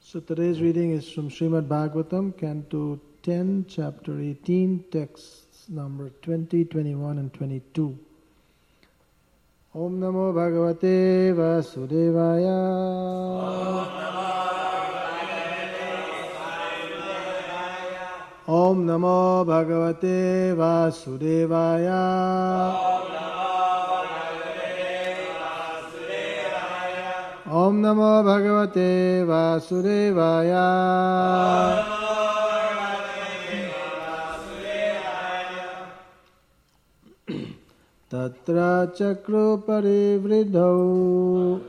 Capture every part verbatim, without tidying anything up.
So today's reading is from Srimad Bhagavatam, Canto ten, Chapter eighteen, texts number twenty, twenty-one and twenty-two. Om Namo Bhagavate Vasudevaya. Om Namo Bhagavate Vasudevaya. Om Namo Bhagavate Vasudevaya. Tatra Chakru Parivridhau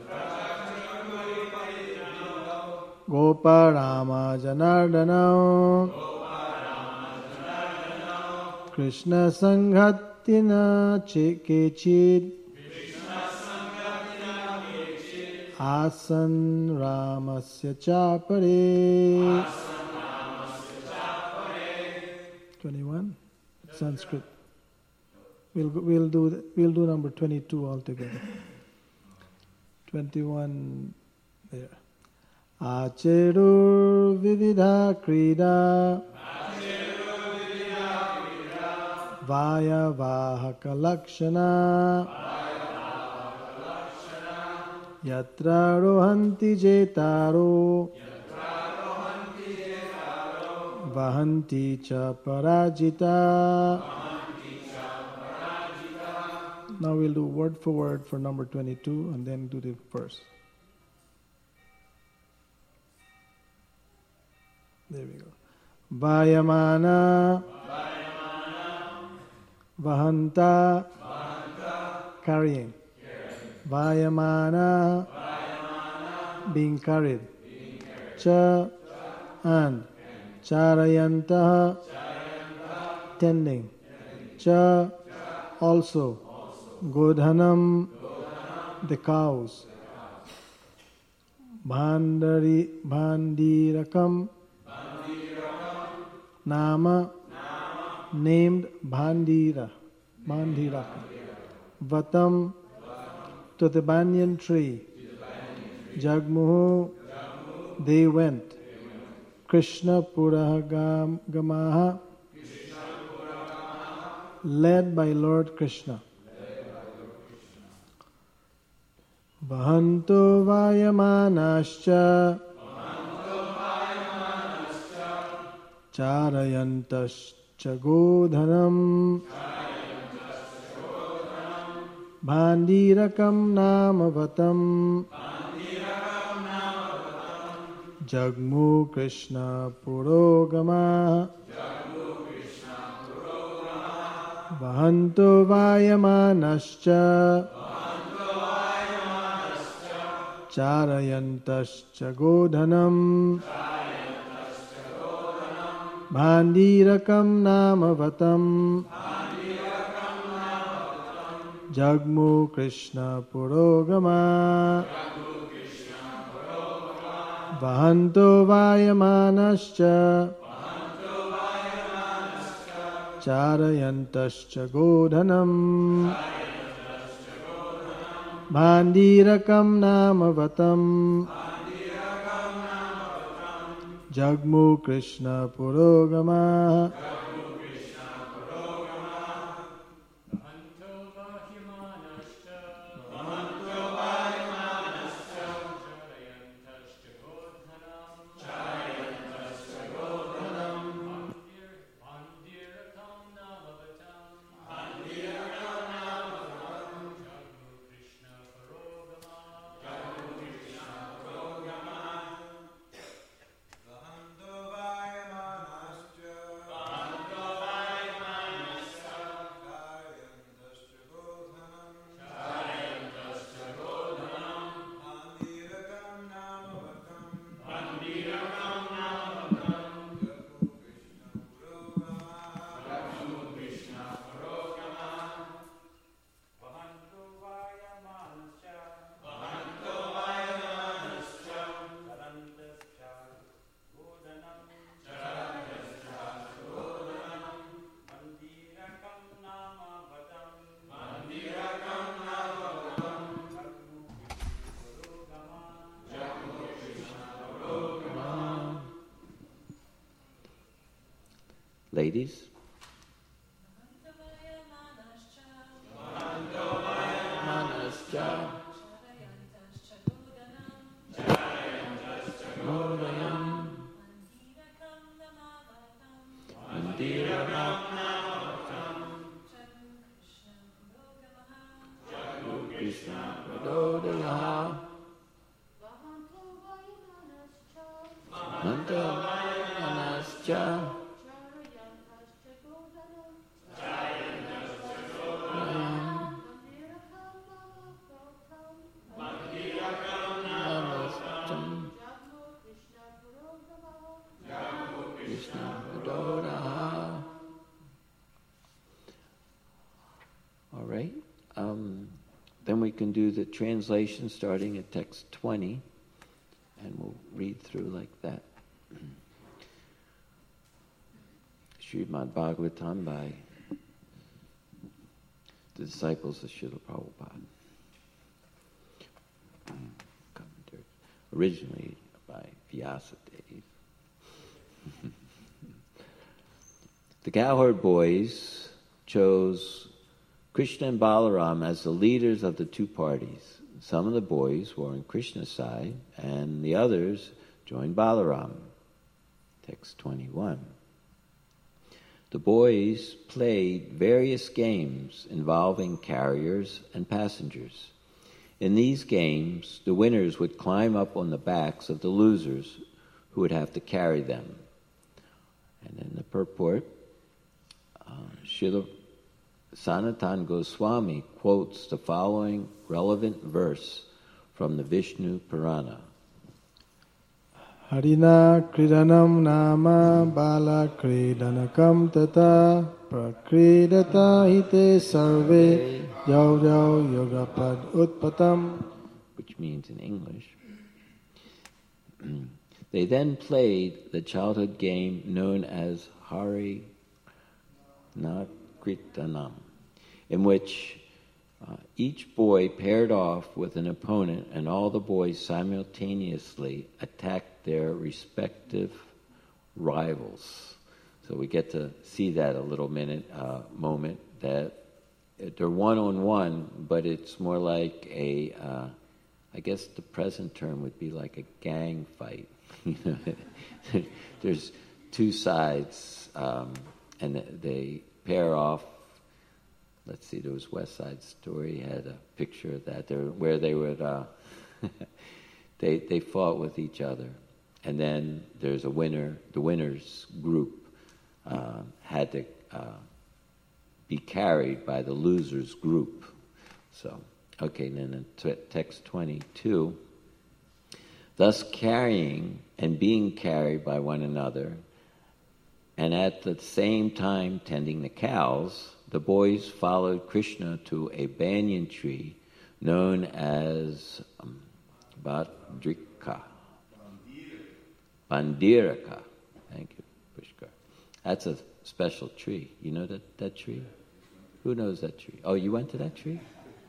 Goparama Janardanau Krishna Sanghatina Kechid Asan Ramasya Chapare. twenty-one Sanskrit. We'll we'll do we'll do number twenty-two altogether. twenty-one there. Acherur Vividha Krida Vaya Vahaka Lakshana Yatra Rohanti Jetaro Vahanti Cha Parajita. Now we'll do word for word for number twenty-two and then do the verse. There we go. Vayamana Vahanta carrying. Vayamana, Vayamana being carried. Being carried. Cha, Cha and. Charayanta, tending. Cha, Cha also. also. Godhanam, Godhanam the cows. Bhandari, Bhandirakam, Bhandirakam Nama, Nama named Bhandira, Bhandirakam. Vatam to the banyan tree. Jagmuhu, they went. Krishna Puragamaha, led by Lord Krishna. Vahanto Vayamanascha, Charayantascha Godhanam, Bhandirakam Namavatam Jagmu Krishna Purogama Vahanto Vayamanascha Charayantascha Godhanam Bhandirakam Namavatam Jagmu Krishna Purogama Vahanto Vayamanascha Charayantascha Godhanam Bhandirakam Namavatam Jagmu Krishna Purogama ladies. All right. Um, then we can do the translation starting at text twenty, and we'll read through like that. Srimad Bhagavatam by the disciples of Srila Prabhupada. Originally by Vyasadeva. The cowherd boys chose Krishna and Balaram as the leaders of the two parties. Some of the boys were on Krishna's side, and the others joined Balaram. Text twenty-one. The boys played various games involving carriers and passengers. In these games, the winners would climb up on the backs of the losers who would have to carry them. And in the purport, uh, Srila Sanatana Goswami quotes the following relevant verse from the Vishnu Purana. Harina kridanam nama bala kridanakam tata prakridata hite sarve yav yav yogapad utpatam. Which means in English, they then played the childhood game known as Hari Nakritanam, in which uh, each boy paired off with an opponent and all the boys simultaneously attacked their respective rivals. So we get to see that a little minute uh, moment, that they're one-on-one, but it's more like a, uh, I guess the present term would be like a gang fight. You know, there's two sides, um, and they pair off. Let's see, there was West Side Story had a picture of that, there, where they would uh, they they fought with each other, and then there's a winner. The winners group uh, had to uh, be carried by the losers group. So, okay, then in t- text twenty-two. Thus carrying and being carried by one another, and at the same time tending the cows, the boys followed Krishna to a banyan tree known as um, Badrika. Bandiraka. Thank you, Pushkar. That's a special tree. You know that, that tree? Who knows that tree? Oh, you went to that tree?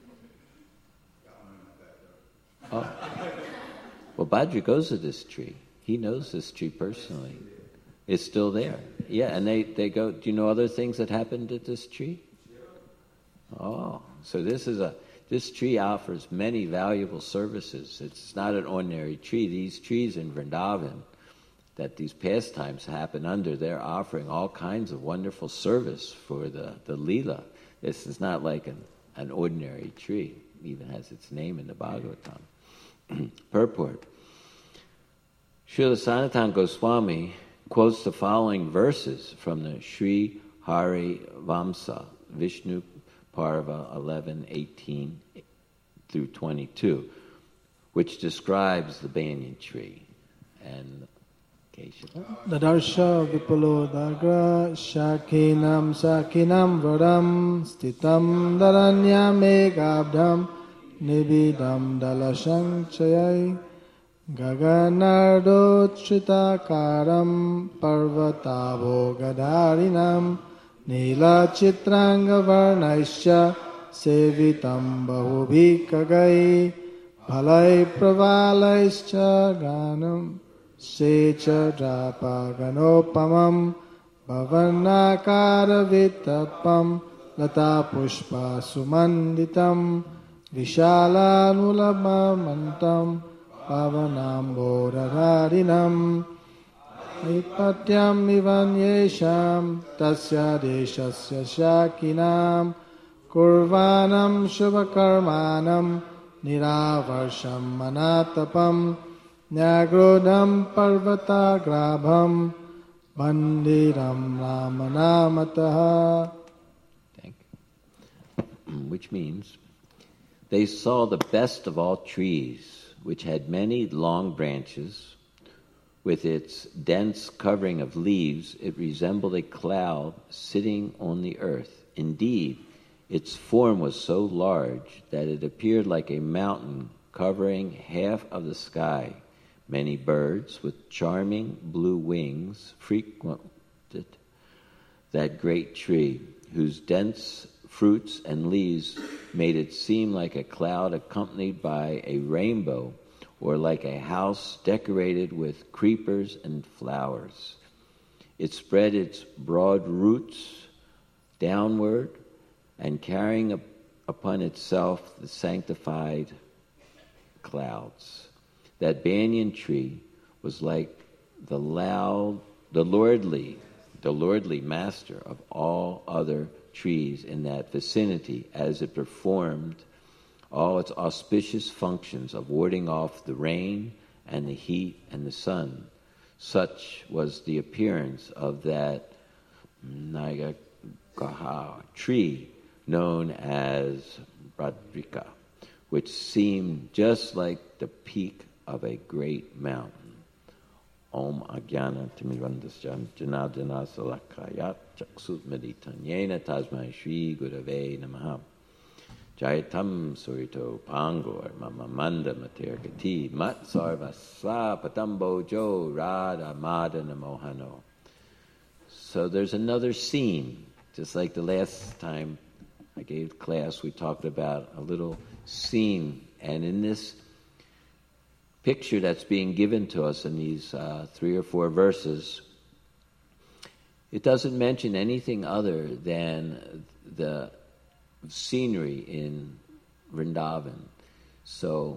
Oh. Well, Badri goes to this tree. He knows this tree personally. It's still there. Yeah, and they, they go, do you know other things that happened at this tree? Oh, so this is a, this tree offers many valuable services. It's not an ordinary tree. These trees in Vrindavan that these pastimes happen under, they're offering all kinds of wonderful service for the, the Leela. This is not like an, an ordinary tree. It even has its name in the Bhagavatam. Purport. Srila Sanatana Goswami quotes the following verses from the Sri Hari Vamsa, Vishnu Parva eleven eighteen through twenty-two, which describes the banyan tree. And Nadarsha vipalo dagra shakinam sakinam varam stitam daranya megabdam nibidam dalashang chayai gaganardotritakaram parvatavo gadarinam nila chitranga varnaisya sevitam bahubhikagai bhalai pravalaischa ganam secha drapa ganopamam Pavanakara vitapam lata pushpa sumanditam Vishalanulamamantam pavanambodharinam Nipatyam ivanyesham tasya deshasya shakinam Kurvanam shubhakarmanam niravarsham manatapam Nyagrodam parvatagrabham Bandiram ramanamataha. Thank you. Which means, they saw the best of all trees, which had many long branches. With its dense covering of leaves, it resembled a cloud sitting on the earth. Indeed, its form was so large that it appeared like a mountain covering half of the sky. Many birds with charming blue wings frequented that great tree, whose dense fruits and leaves made it seem like a cloud accompanied by a rainbow, or like a house decorated with creepers and flowers. It spread its broad roots downward and carrying up upon itself the sanctified clouds. That banyan tree was like the loud, the lordly, the lordly master of all other trees in that vicinity, as it performed all its auspicious functions of warding off the rain and the heat and the sun. Such was the appearance of that Nagagaha tree known as Bhadrika, which seemed just like the peak of a great mountain. Om Ajnana Timirandasya Janardana Salakayat Chaksut Meditanyena Tasmai Shri Gurave Namaha. Jayatam Surito Pangor Mamamanda Matergati Mat Sarvasa Patambo Jo Radha Madana Mohano. So there's another scene, just like the last time I gave class, we talked about a little scene, and in this picture that's being given to us in these uh, three or four verses, it doesn't mention anything other than the scenery in Vrindavan. So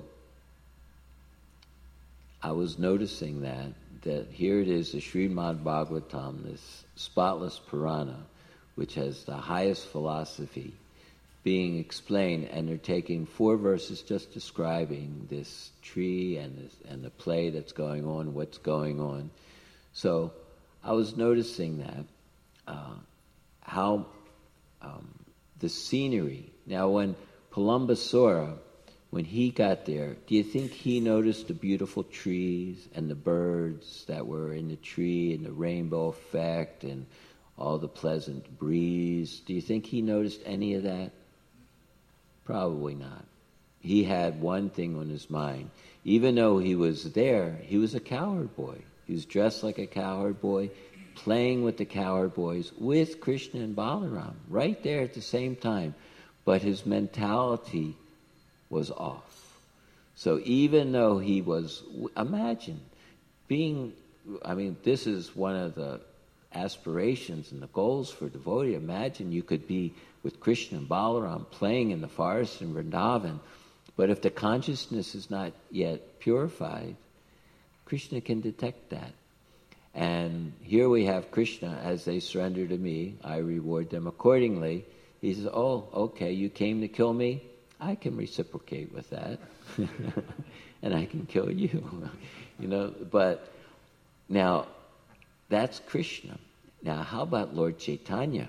I was noticing that, that here it is, the Srimad Bhagavatam, this spotless Purana, which has the highest philosophy, being explained, and they're taking four verses just describing this tree and this, and the play that's going on, what's going on. So I was noticing that, uh, how um, the scenery. Now when Palambasura, when he got there, do you think he noticed the beautiful trees and the birds that were in the tree and the rainbow effect and all the pleasant breeze? Do you think he noticed any of that? Probably not. He had one thing on his mind. Even though he was there, he was a cowherd boy. He was dressed like a cowherd boy, playing with the cowherd boys, with Krishna and Balaram, right there at the same time. But his mentality was off. So even though he was, imagine being, I mean, this is one of the aspirations and the goals for devotee. Imagine you could be with Krishna and Balaram playing in the forest in Vrindavan, but if the consciousness is not yet purified, Krishna can detect that. And here we have Krishna, as they surrender to me, I reward them accordingly. He says, oh, okay, you came to kill me? I can reciprocate with that. And I can kill you. You know, but now, that's Krishna. Now, how about Lord Chaitanya?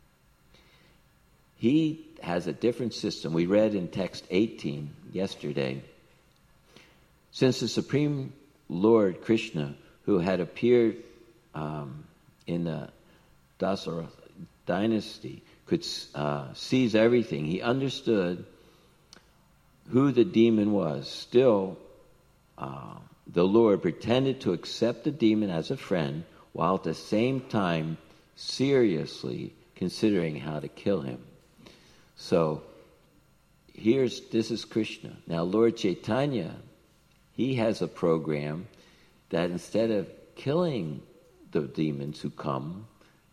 He has a different system. We read in text eighteen yesterday. Since the Supreme Lord Krishna, who had appeared um, in the Dasara dynasty, could uh, seize everything, he understood who the demon was. Still, uh, the Lord pretended to accept the demon as a friend, while at the same time seriously considering how to kill him. So here's this is Krishna. Now Lord Chaitanya, he has a program that instead of killing the demons who come,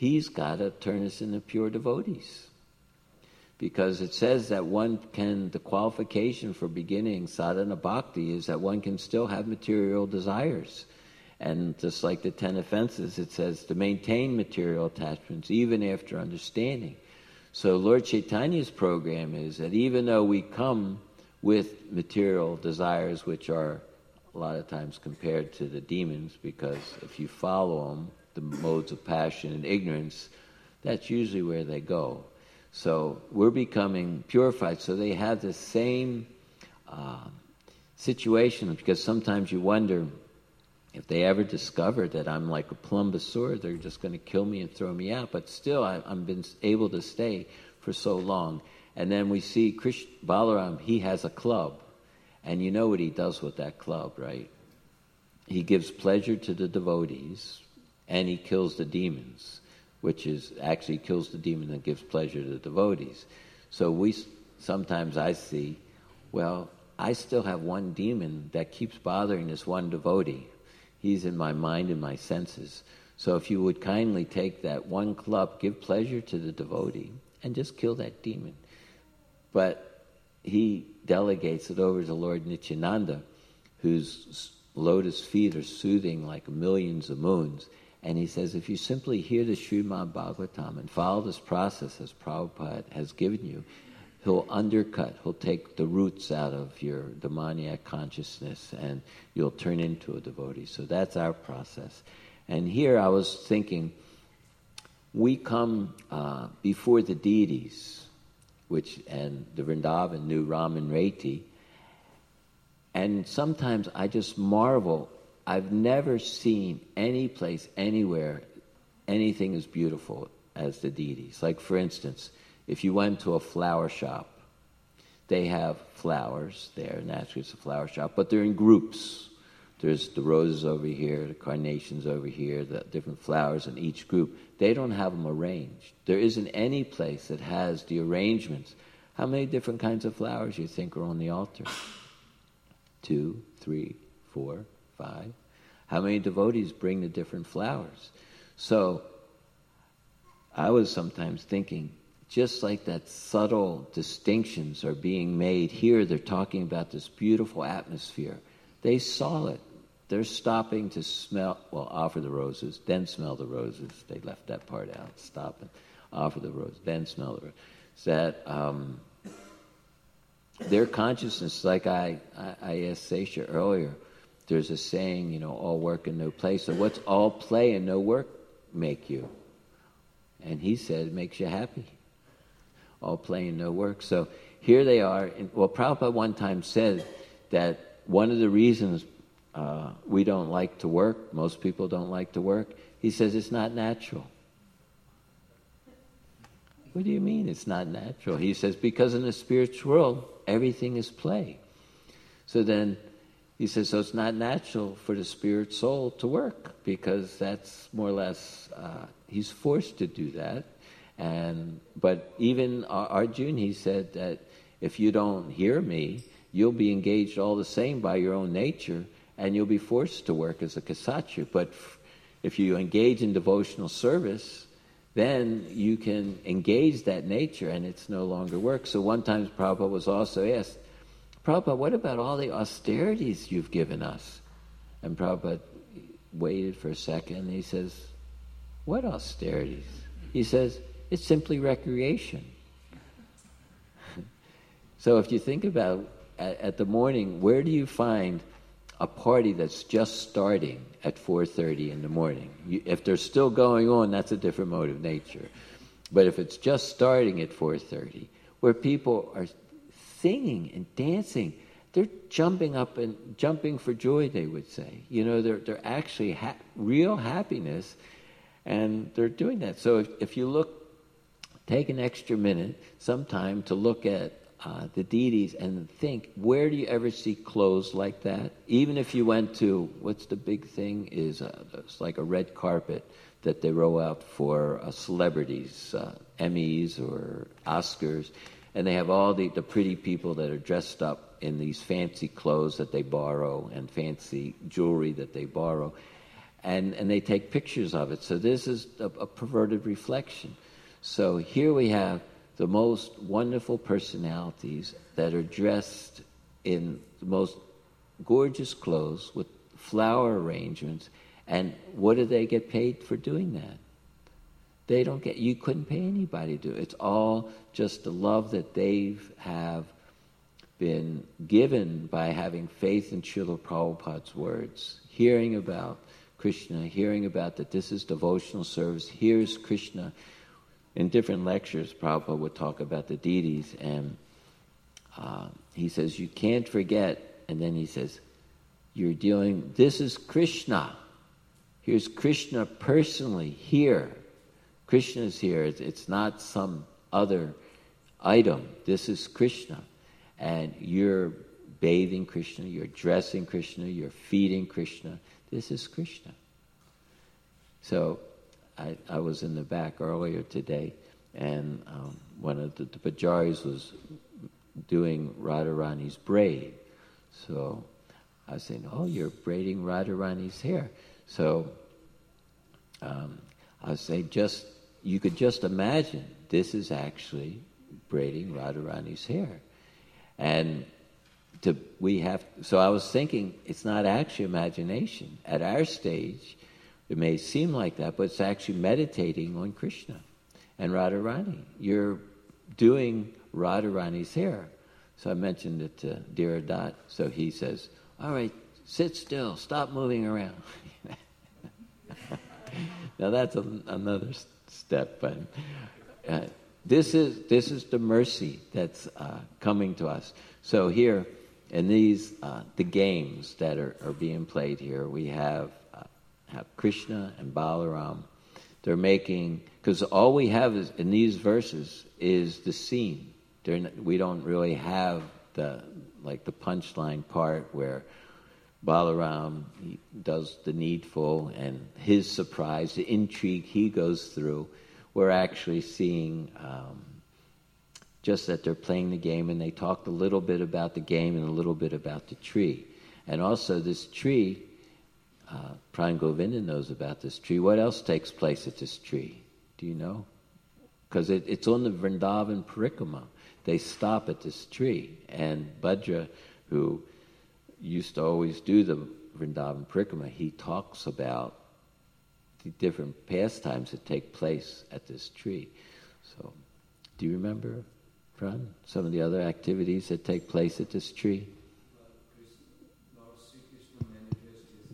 he's got to turn us into pure devotees. Because it says that one can, the qualification for beginning sadhana bhakti is that one can still have material desires. And just like the ten offenses, it says to maintain material attachments even after understanding. So Lord Chaitanya's program is that even though we come with material desires, which are a lot of times compared to the demons, because if you follow them, the modes of passion and ignorance, that's usually where they go. So we're becoming purified. So they have the same uh, situation, because sometimes you wonder if they ever discover that I'm like a plumbous sword, they're just going to kill me and throw me out. But still, I, I've been able to stay for so long. And then we see Krishna, Balaram, he has a club. And you know what he does with that club, right? He gives pleasure to the devotees, and he kills the demons, which is actually kills the demon and gives pleasure to the devotees. So we sometimes I see, well, I still have one demon that keeps bothering this one devotee. He's in my mind and my senses. So if you would kindly take that one club, give pleasure to the devotee, and just kill that demon. But he delegates it over to Lord Nityananda, whose lotus feet are soothing like millions of moons. And he says, if you simply hear the Srimad Bhagavatam and follow this process as Prabhupada has given you, he'll undercut, he'll take the roots out of your demoniac consciousness, and you'll turn into a devotee. So that's our process. And here I was thinking, we come uh, before the deities, which and the Vrindavan knew Ram and Reti, and sometimes I just marvel. I've never seen any place, anywhere, anything as beautiful as the deities. Like, for instance, if you went to a flower shop, they have flowers there. Naturally, it's a flower shop, but they're in groups. There's the roses over here, the carnations over here, the different flowers in each group. They don't have them arranged. There isn't any place that has the arrangements. How many different kinds of flowers do you think are on the altar? Two, three, four, five. How many devotees bring the different flowers? So I was sometimes thinking, just like that subtle distinctions are being made here, they're talking about this beautiful atmosphere. They saw it. They're stopping to smell, well, offer the roses, then smell the roses. They left that part out. Stop and offer the roses, then smell the roses. That um, their consciousness, like I, I, I asked Sesha earlier, there's a saying, you know, all work and no play. So what's all play and no work make you? And he said, it makes you happy. All play and no work. So here they are. And, well, Prabhupada one time said that one of the reasons uh, we don't like to work, most people don't like to work, he says it's not natural. What do you mean it's not natural? He says, because in the spiritual world, everything is play. So then, he says, so it's not natural for the spirit soul to work, because that's more or less, uh, he's forced to do that. And But even Arjuna, he said that if you don't hear me, you'll be engaged all the same by your own nature, and you'll be forced to work as a kshatriya. But if you engage in devotional service, then you can engage that nature, and it's no longer work. So one time Prabhupada was also asked, Prabhupada, what about all the austerities you've given us? And Prabhupada waited for a second, and he says, what austerities? He says, it's simply recreation. So if you think about at, at the morning, where do you find a party that's just starting at four thirty in the morning? You, if they're still going on, that's a different mode of nature. But if it's just starting at four thirty, where people are singing and dancing, they're jumping up and jumping for joy, they would say. You know, they're they're actually ha- real happiness, and they're doing that. So if, if you look, take an extra minute, sometime to look at uh, the deities and think, where do you ever see clothes like that? Even if you went to, what's the big thing, is uh, it's like a red carpet that they roll out for uh, celebrities, uh, Emmys or Oscars, and they have all the, the pretty people that are dressed up in these fancy clothes that they borrow and fancy jewelry that they borrow. and, and they take pictures of it. So this is a, a perverted reflection. So here we have the most wonderful personalities that are dressed in the most gorgeous clothes with flower arrangements, and what do they get paid for doing that? They don't get, you couldn't pay anybody to do it. It's all just the love that they have been given by having faith in Srila Prabhupada's words, hearing about Krishna, hearing about that this is devotional service, here's Krishna. In different lectures, Prabhupada would talk about the deities, and uh, he says, you can't forget, and then he says, you're dealing, this is Krishna. Here's Krishna personally here. Krishna's here. It's, it's not some other item. This is Krishna. And you're bathing Krishna, you're dressing Krishna, you're feeding Krishna. This is Krishna. So I, I was in the back earlier today, and um, one of the, the pujaris was doing Radharani's braid. So I was saying, oh, you're braiding Radharani's hair. So um, I was saying, just you could just imagine this is actually braiding Radharani's hair. And to we have, so I was thinking, it's not actually imagination. At our stage, it may seem like that, but it's actually meditating on Krishna and Radharani. You're doing Radharani's hair. So I mentioned it to Dhiradat. So he says, all right, sit still, stop moving around. Now that's a, another step, but uh, this is this is the mercy that's uh, coming to us. So here, in these uh, the games that are, are being played here, we have uh, have Krishna and Balaram. They're making, because all we have is in these verses is the scene. Not, we don't really have the like the punchline part where Balaram he does the needful and his surprise, the intrigue he goes through. We're actually seeing um, just that they're playing the game, and they talked a little bit about the game and a little bit about the tree. And also this tree, uh, Pran Govinda knows about this tree. What else takes place at this tree? Do you know? Because it, it's on the Vrindavan Parikrama. They stop at this tree. And Bhadra, who used to always do the Vrindavan Parikrama, he talks about the different pastimes that take place at this tree. So, do you remember, Pran, some of the other activities that take place at this tree? Lord Sri Krishna manifests his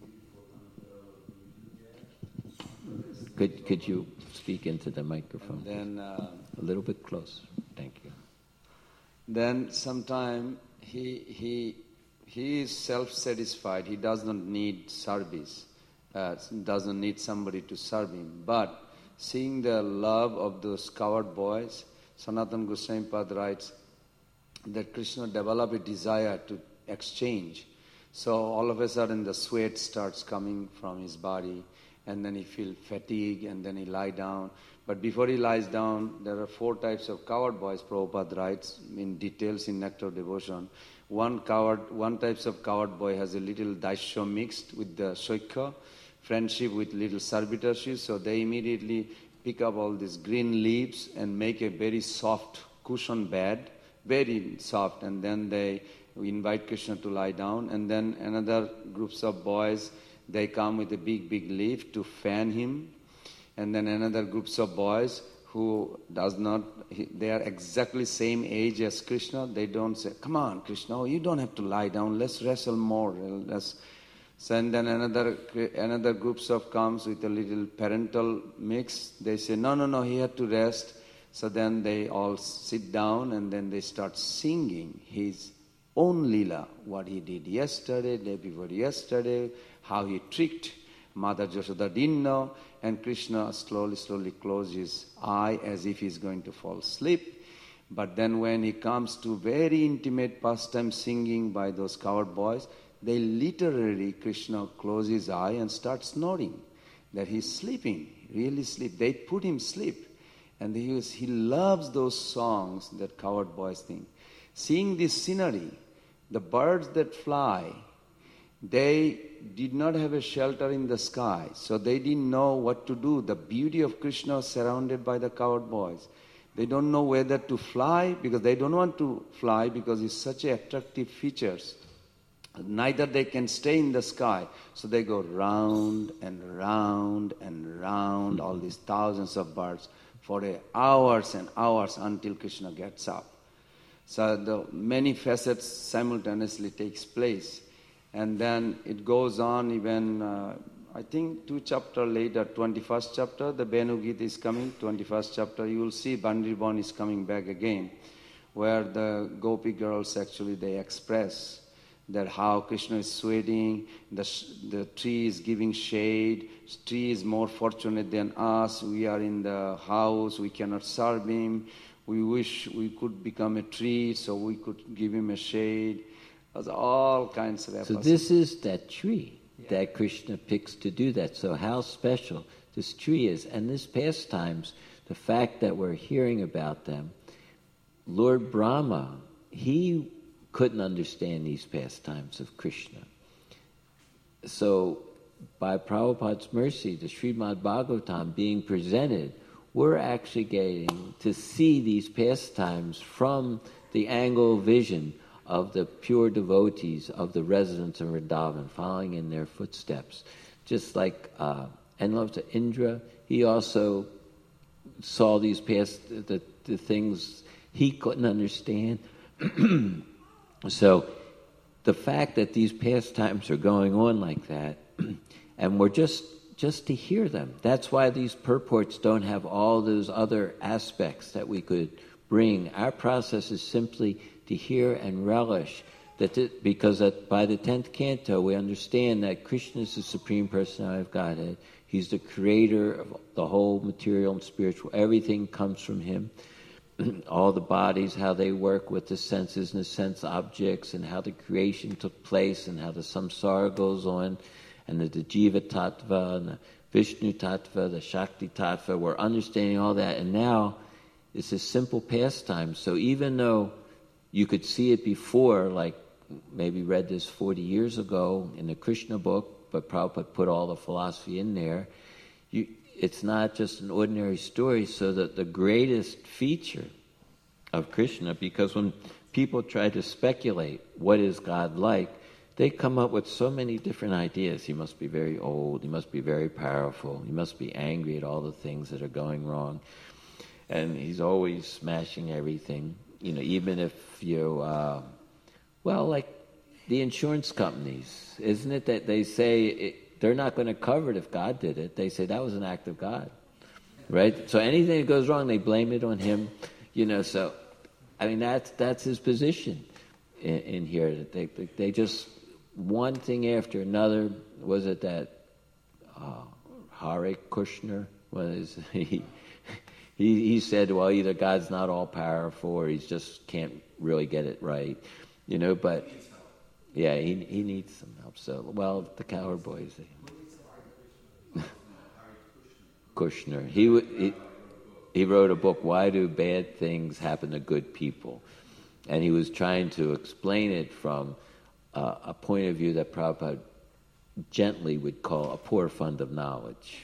most beautiful. Could could you speak into the microphone? And then uh, a little bit closer. Thank you. Then sometime he he he is self-satisfied. He does not need service. Uh, doesn't need somebody to serve him. But seeing the love of those coward boys, Sanatana Goswami Pad writes that Krishna developed a desire to exchange. So all of a sudden the sweat starts coming from his body, and then he feels fatigue, and then he lie down. But before he lies down, there are four types of coward boys, Prabhupada writes in details in Nectar of Devotion. One coward, one types of coward boy has a little daisho mixed with the shoikha, friendship with little servitorship, so they immediately pick up all these green leaves and make a very soft cushion bed, very soft, and then they invite Krishna to lie down, and then another groups of boys, they come with a big, big leaf to fan him, and then another groups of boys who does not, they are exactly same age as Krishna, they don't say, come on Krishna, you don't have to lie down, let's wrestle more, let's. So and then another another groups of comes with a little parental mix. They say, no, no, no, he had to rest. So then they all sit down and then they start singing his own lila, what he did yesterday, day before yesterday, how he tricked Mother Yashoda didn't know, and Krishna slowly, slowly closes his eye as if he's going to fall asleep. But then when he comes to very intimate pastime singing by those coward boys, they literally, Krishna closes his eye and starts snoring, that he's sleeping, really sleep. They put him sleep. And he, was, he loves those songs that coward boys sing. Seeing this scenery, the birds that fly, They did not have a shelter in the sky, so they didn't know what to do. The beauty of Krishna was surrounded by the cowherd boys. They don't know whether to fly, because they don't want to fly because it's such attractive features. Neither they can stay in the sky. So they go round and round and round, all these thousands of birds, for hours and hours until Krishna gets up. So the many facets simultaneously takes place. And then it goes on even, uh, I think two chapter later, twenty-first chapter, the Venu Gita is coming, twenty-first chapter, you will see Bandirban is coming back again, where the Gopi girls actually, they express that how Krishna is sweating, the, the tree is giving shade, tree is more fortunate than us, we are in the house, we cannot serve him, we wish we could become a tree so we could give him a shade. There's all kinds of episodes. So this is that tree yeah. that Krishna picks to do that. So how special this tree is. And this pastimes, the fact that we're hearing about them, Lord Brahma, he couldn't understand these pastimes of Krishna. So by Prabhupada's mercy, the Srimad Bhagavatam being presented, we're actually getting to see these pastimes from the angle of vision of the pure devotees, of the residents of Vrindavan, following in their footsteps. Just like, uh, and love to Indra, he also saw these past, the, the things he couldn't understand. So the fact that these pastimes are going on like that, and we're just just to hear them. That's why these purports don't have all those other aspects that we could bring. Our process is simply to hear and relish that, it, because at, by the tenth canto we understand that Krishna is the Supreme Personality of Godhead. He's the creator of the whole material and spiritual. Everything comes from him. All the bodies, how they work with the senses and the sense objects, and how the creation took place, and how the samsara goes on, and the, the Jiva Tattva, and the Vishnu Tattva, the Shakti Tattva. We're understanding all that, and now it's a simple pastime. So even though you could see it before, like maybe read this forty years ago in the Krishna book, but Prabhupada put all the philosophy in there, you, it's not just an ordinary story. So that the greatest feature of Krishna, because when people try to speculate what is God like, they come up with so many different ideas. He must be very old, he must be very powerful, he must be angry at all the things that are going wrong, and he's always smashing everything. You know, even if you, uh, well, like the insurance companies, isn't it that they say it, they're not going to cover it if God did it? They say that was an act of God, right? So anything that goes wrong, they blame it on him. You know, so I mean that's that's his position in, in here. That they they just one thing after another. Was it that uh, Hare Krishna was he? He he said, well, either God's not all powerful or he just can't really get it right, you know. But yeah, he he needs some help. So well, the cowherd boys. Kushner. He, he he wrote a book. Why do bad things happen to good people? And he was trying to explain it from uh, a point of view that Prabhupada gently would call a poor fund of knowledge.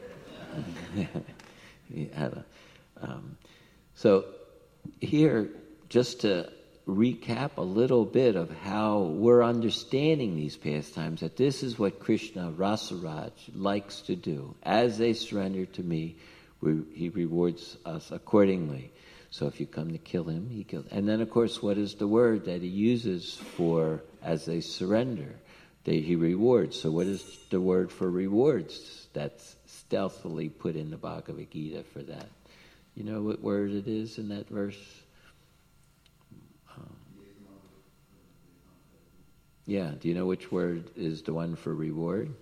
He had a, um, so here, just to recap a little bit of how we're understanding these pastimes, that this is what Krishna Rasaraj likes to do. As they surrender to me, we, he rewards us accordingly. So if you come to kill him, he kills. And then, of course, what is the word that he uses for as they surrender? They, he rewards. So what is the word for rewards that's stealthily put in the Bhagavad Gita for that? You know what word it is in that verse? Um, yeah, do you know which word is the one for reward?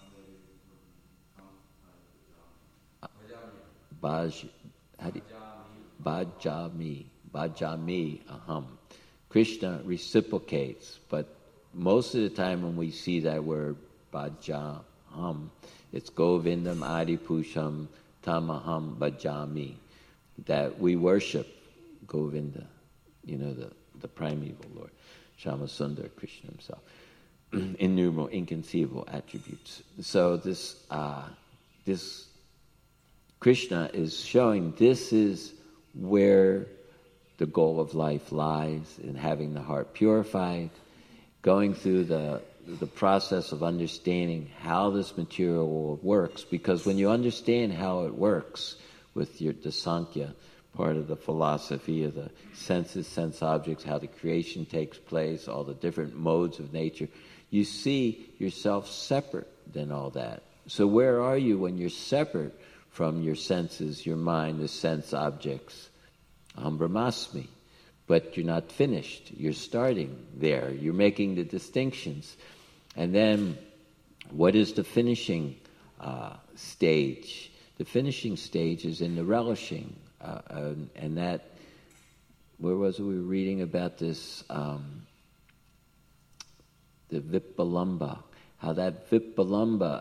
Baj, how do you, Bhajami, Bhajami Aham. Krishna reciprocates, but most of the time when we see that word Bhajaham, it's Govindam Adipusham Tamaham Bhajami, that we worship Govinda, you know, the, the primeval Lord, Shyamasundar, Krishna himself. innumerable, inconceivable attributes. So this, uh, this Krishna is showing this is where the goal of life lies, in having the heart purified, going through the the process of understanding how this material world works. Because when you understand how it works with your the Sankhya, part of the philosophy of the senses, sense objects, how the creation takes place, all the different modes of nature, you see yourself separate than all that. So where are you when you're separate from your senses, your mind, the sense objects? Aham Brahmasmi. But you're not finished. You're starting there. You're making the distinctions. And then what is the finishing uh, stage? The finishing stage is in the relishing. Uh, and, and that, where was it we were reading about this, um, the Vipalamba, how that Vipalamba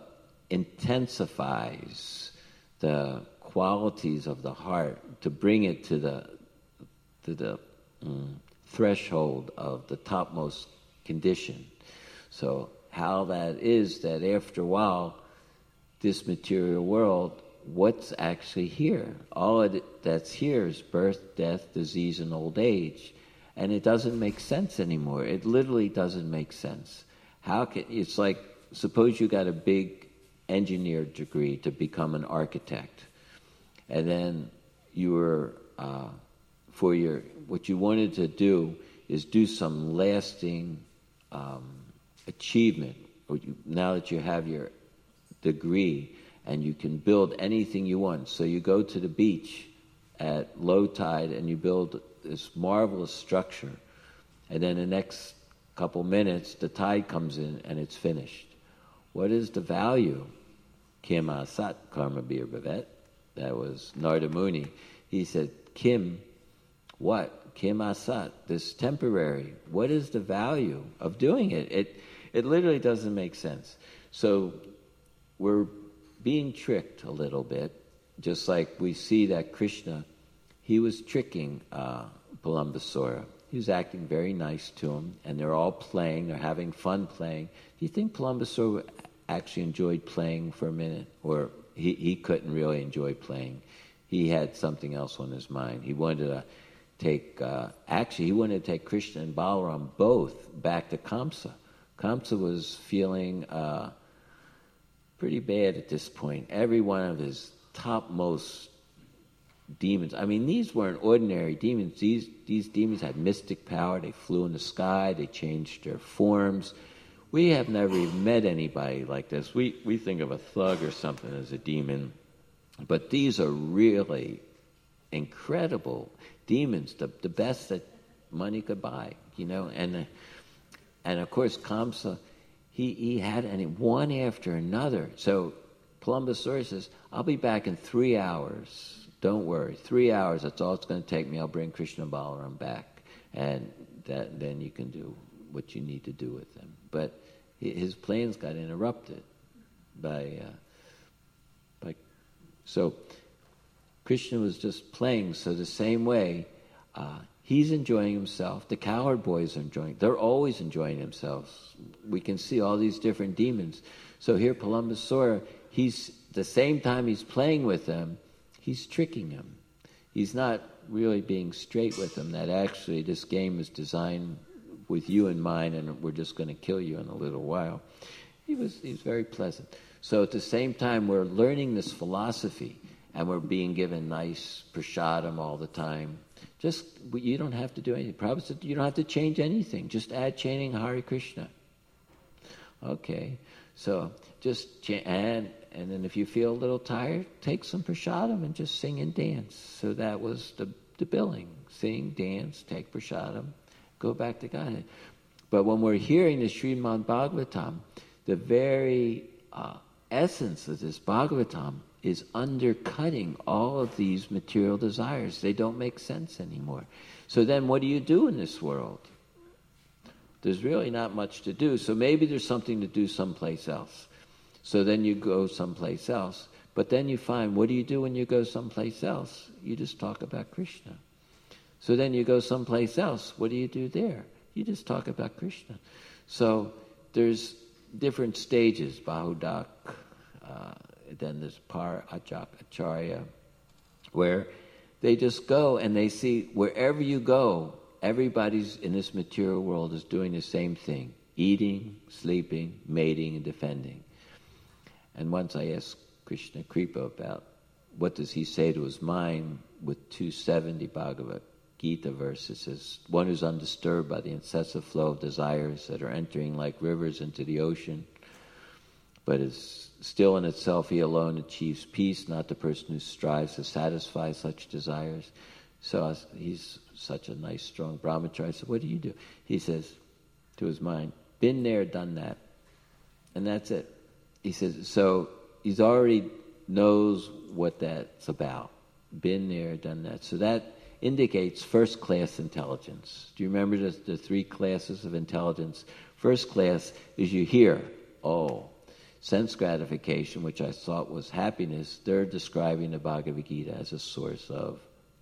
intensifies the qualities of the heart to bring it to the to the mm, threshold of the topmost condition. So how that is that after a while, this material world, what's actually here? All it, that's here is birth, death, disease, and old age. And it doesn't make sense anymore. It literally doesn't make sense. How can, it's like, suppose you got a big engineer degree to become an architect. And then you were, uh, for your, what you wanted to do is do some lasting um, achievement. Or you, now that you have your degree, and you can build anything you want. So you go to the beach at low tide and you build this marvelous structure. And then the next couple minutes, the tide comes in and it's finished. What is the value? Kim asat karma bir bhavet. That was Narada Muni. He said, Kim, what? Kim asat, this temporary. What is the value of doing it? It, it literally doesn't make sense. So we're being tricked a little bit, just like we see that Krishna, he was tricking uh, Palambasura. He was acting very nice to him, and they're all playing, they're having fun playing. Do you think Palambasura actually enjoyed playing for a minute? Or he, he couldn't really enjoy playing. He had something else on his mind. He wanted to take, uh, actually he wanted to take Krishna and Balaram both back to Kamsa. Kamsa was feeling Uh, pretty bad at this point. Every one of his topmost demons. I mean, these weren't ordinary demons. These these demons had mystic power. They flew in the sky. They changed their forms. We have never even met anybody like this. We we think of a thug or something as a demon, but these are really incredible demons. The the best that money could buy, you know. And and of course, Kamsa. He he had any one after another. So Palambasura says, I'll be back in three hours. Don't worry. Three hours, that's all it's going to take me. I'll bring Krishna and Balaram back. And that, then you can do what you need to do with them. But his plans got interrupted by... Uh, by so Krishna was just playing. So the same way... Uh, He's enjoying himself. The cowherd boys are enjoying. They're always enjoying themselves. We can see all these different demons. So here, Palambasura, he's the same time he's playing with them, he's tricking them. He's not really being straight with them. That actually, this game is designed with you in mind, and we're just going to kill you in a little while. He was he's very pleasant. So at the same time, we're learning this philosophy, and we're being given nice prasadam all the time. Just, you don't have to do anything. Prabhupada said, you don't have to change anything. Just add chanting Hare Krishna. Okay, so just chant, and, and then if you feel a little tired, take some prasadam and just sing and dance. So that was the, the billing. Sing, dance, take prasadam, go back to Godhead. But when we're hearing the Srimad Bhagavatam, the very uh, essence of this Bhagavatam is undercutting all of these material desires. They don't make sense anymore. So then what do you do in this world? There's really not much to do. So maybe there's something to do someplace else. So then you go someplace else. But then you find, what do you do when you go someplace else? You just talk about Krishna. So then you go someplace else. What do you do there? You just talk about Krishna. So there's different stages, Bahudak, uh, then there's Par Ajak Acharya, where they just go and they see wherever you go, everybody's in this material world is doing the same thing, eating, sleeping, mating, and defending. And once I asked Krishna Kripa about what does he say to his mind with two seventy Bhagavad Gita verses, says, one who's undisturbed by the incessant flow of desires that are entering like rivers into the ocean, but is still in itself, he alone achieves peace, not the person who strives to satisfy such desires. So I was, he's such a nice, strong brahmachari. I said, what do you do? He says to his mind, been there, done that. And that's it. He says, so he's already knows what that's about. Been there, done that. So that indicates first-class intelligence. Do you remember the, the three classes of intelligence? First class is you hear, oh, sense gratification, which I thought was happiness. They're describing the Bhagavad Gita as a source of,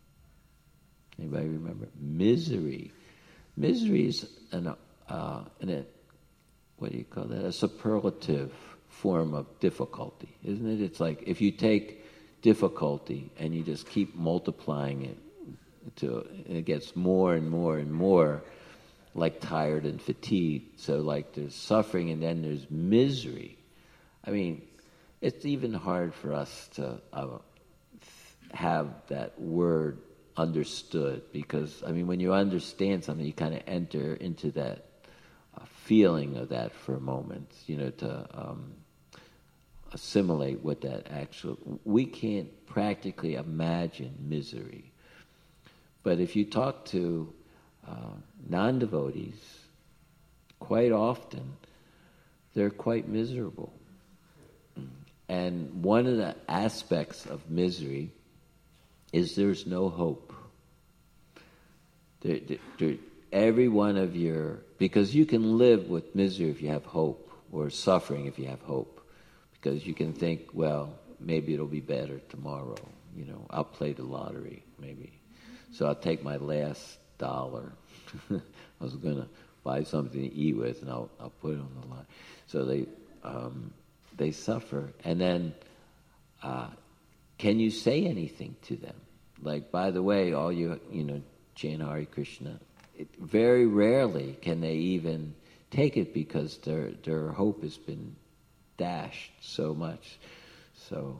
anybody remember? Misery. Misery is an, uh, an, what do you call that? A superlative form of difficulty, isn't it? It's like if you take difficulty and you just keep multiplying it, to, and it gets more and more and more, like tired and fatigued. So like there's suffering and then there's misery. I mean, it's even hard for us to uh, have that word understood, because, I mean, when you understand something, you kind of enter into that uh, feeling of that for a moment, you know, to um, assimilate what that actual... We can't practically imagine misery. But if you talk to uh, non-devotees, quite often they're quite miserable. And one of the aspects of misery is there's no hope. There, there, every one of your... Because you can live with misery if you have hope, or suffering if you have hope. Because you can think, well, maybe it'll be better tomorrow. You know, I'll play the lottery, maybe. So I'll take my last dollar. I was going to buy something to eat with, and I'll, I'll put it on the line. So they um, they suffer. And then, uh, can you say anything to them? Like, by the way, all you, you know, chant Hare Krishna. It, very rarely can they even take it because their their hope has been dashed so much. So...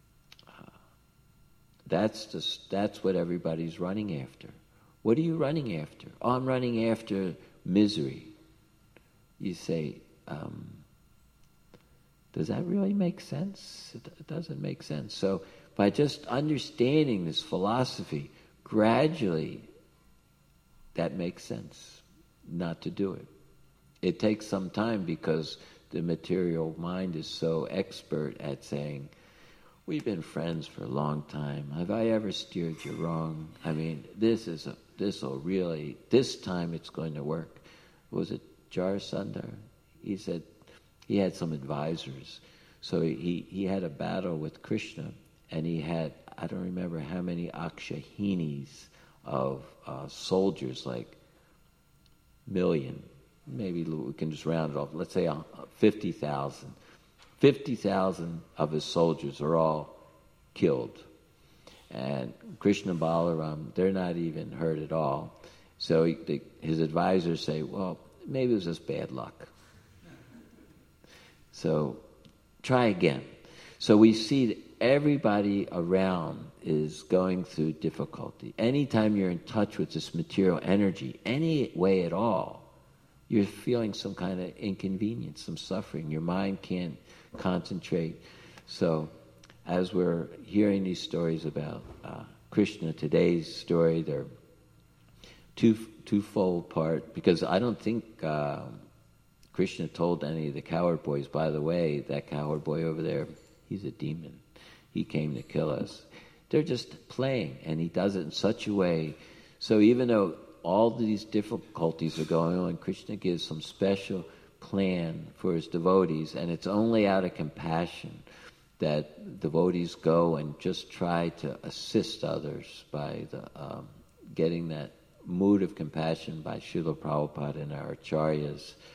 That's just, that's what everybody's running after. What are you running after? Oh, I'm running after misery. You say, um, does that really make sense? It, it doesn't make sense. So by just understanding this philosophy, gradually that makes sense not to do it. It takes some time because the material mind is so expert at saying, we've been friends for a long time. Have I ever steered you wrong? I mean, this is a, this will really, this time it's going to work. Was it Jarasandha? He said he had some advisors. So he, he had a battle with Krishna, and he had, I don't remember how many akshahinis of uh, soldiers, like million. Maybe we can just round it off. Let's say uh, fifty thousand. fifty thousand of his soldiers are all killed. And Krishna and Balaram, they're not even hurt at all. So he, the, his advisors say, well, maybe it was just bad luck. So try again. So we see that everybody around is going through difficulty. Anytime you're in touch with this material energy, any way at all, you're feeling some kind of inconvenience, some suffering. Your mind can't concentrate. So as we're hearing these stories about uh, Krishna, today's story, they're two, twofold part, because I don't think uh, Krishna told any of the cowherd boys, by the way, that cowherd boy over there, he's a demon. He came to kill us. They're just playing, and he does it in such a way. So even though all these difficulties are going on, Krishna gives some special plan for his devotees, and it's only out of compassion that devotees go and just try to assist others by the, um, getting that mood of compassion by Srila Prabhupada and our acharyas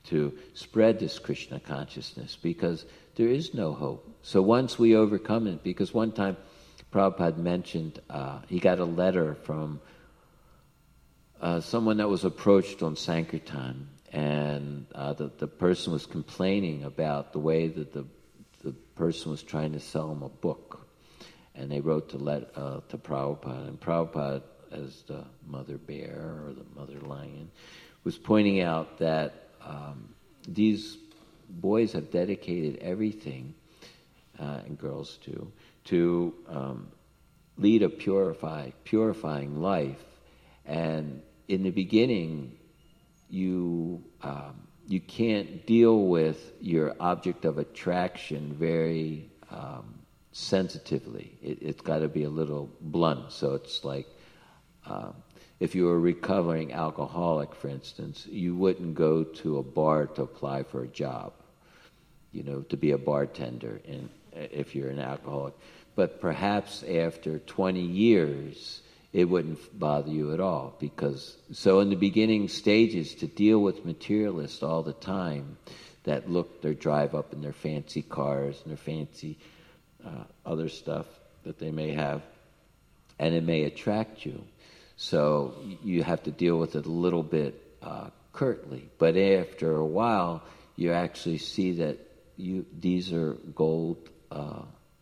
to spread this Krishna consciousness, because there is no hope. So once we overcome it, because one time Prabhupada mentioned uh, he got a letter from uh, someone that was approached on Sankirtan, and uh, the, the person was complaining about the way that the, the person was trying to sell him a book. And they wrote to, let, uh, to Prabhupada, and Prabhupada, as the mother bear or the mother lion, was pointing out that um, these boys have dedicated everything, uh, and girls too, to um, lead a purified, purifying life. And in the beginning, you um, you can't deal with your object of attraction very um, sensitively. It, it's got to be a little blunt. So it's like um, if you were a recovering alcoholic, for instance, you wouldn't go to a bar to apply for a job, you know, to be a bartender, in, if you're an alcoholic. But perhaps after twenty years, it wouldn't bother you at all. Because so in the beginning stages, to deal with materialists all the time that look, they drive up in their fancy cars and their fancy uh, other stuff that they may have, and it may attract you. So you have to deal with it a little bit uh, curtly. But after a while, you actually see that you these are gold uh,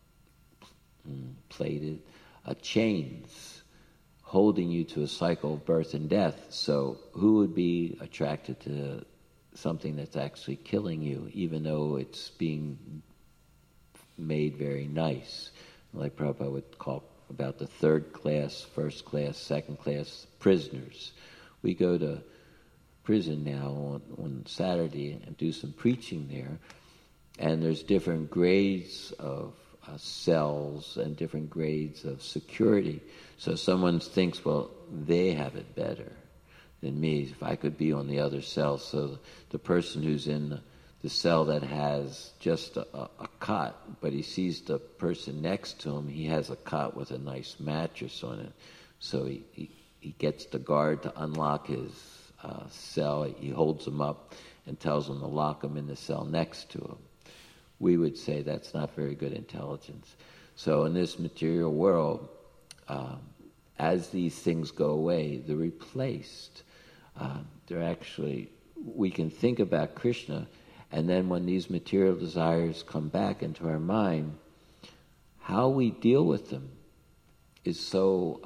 plated uh, chains holding you to a cycle of birth and death. So who would be attracted to something that's actually killing you, even though it's being made very nice? Like Prabhupada would call about the third class, first class, second class prisoners. We go to prison now on, on Saturday and do some preaching there, and there's different grades of uh, cells and different grades of security. So someone thinks, well, they have it better than me, if I could be on the other cell. So the person who's in the, the cell that has just a, a, a cot, but he sees the person next to him, he has a cot with a nice mattress on it. So he, he, he gets the guard to unlock his uh, cell. He holds him up and tells him to lock him in the cell next to him. We would say that's not very good intelligence. So in this material world, um, as these things go away, they're replaced. Uh, they're actually, we can think about Krishna, and then when these material desires come back into our mind, how we deal with them is so